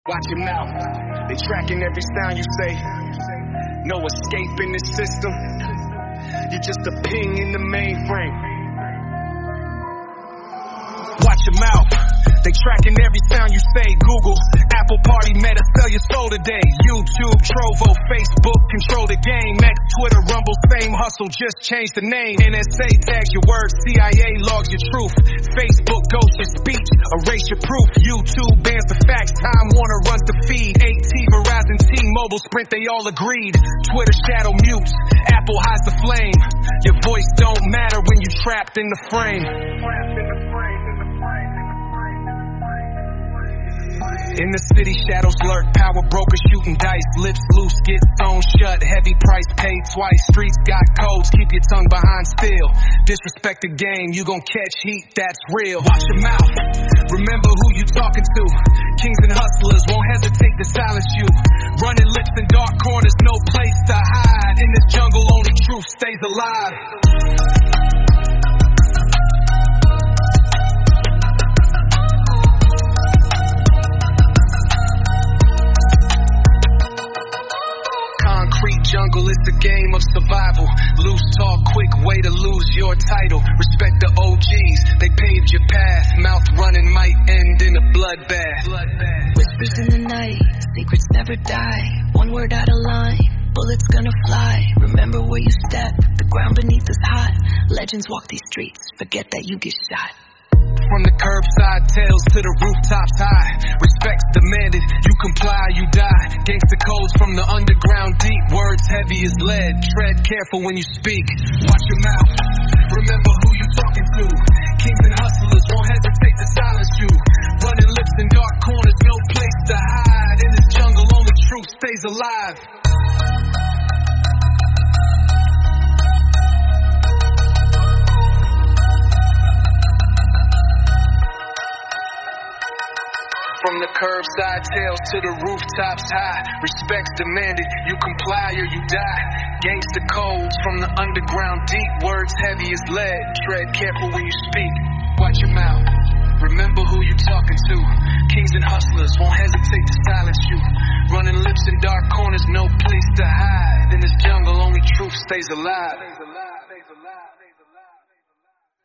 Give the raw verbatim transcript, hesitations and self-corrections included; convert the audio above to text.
Watch your mouth, they tracking every sound you say. No escape in this system, you're just a ping in the mainframe. Watch your mouth, they tracking every sound you say. Google, Apple Party, Meta, sell your soul today. YouTube, Trovo, Facebook, control the game. X, Twitter, Rumble, same hustle, just change the name. N S A tags your words, C I A logs your truth. Facebook ghosts your speech, erase your proof. YouTube bans the facts, Time Warner runs the feed. A T, Verizon, T-Mobile, Sprint, they all agreed. Twitter shadow mutes, Apple hides the flame. Your voice don't matter when you trapped in the frame. In the city, shadows lurk, power broker shooting dice. Lips loose, get sewn shut, heavy price paid twice. Streets got codes, keep your tongue behind steel. Disrespect the game, you gon' catch heat, that's real. Watch your mouth, remember who you talking to. Kings and hustlers won't hesitate to silence you. Running lips in dark corners, no place to hide. In this jungle, only truth stays alive. Jungle, it's a game of survival. Loose talk, quick way to lose your title. Respect the O Gs, they paved your path. Mouth running might end in a bloodbath. Whispers in the night, secrets never die. One word out of line, bullets gonna fly. Remember where you step, the ground beneath is hot. Legends walk these streets, forget that you get shot. From the curbside tales to the rooftops high. Respect's demanded, you comply, you die. Gangsta codes from the underground deep. Words heavy as lead, tread careful when you speak. Watch your mouth, remember who you talking to. Kings and hustlers won't hesitate to silence you. Running lips in dark corners, no place to hide. In this jungle, only truth stays alive. From the curbside tales to the rooftops high. Respect's demanded, you comply or you die. Gangsta codes from the underground deep. Words heavy as lead, tread careful when you speak. Watch your mouth, remember who you talking to. Kings and hustlers won't hesitate to silence you. Running lips in dark corners, no place to hide. In this jungle, only truth stays alive.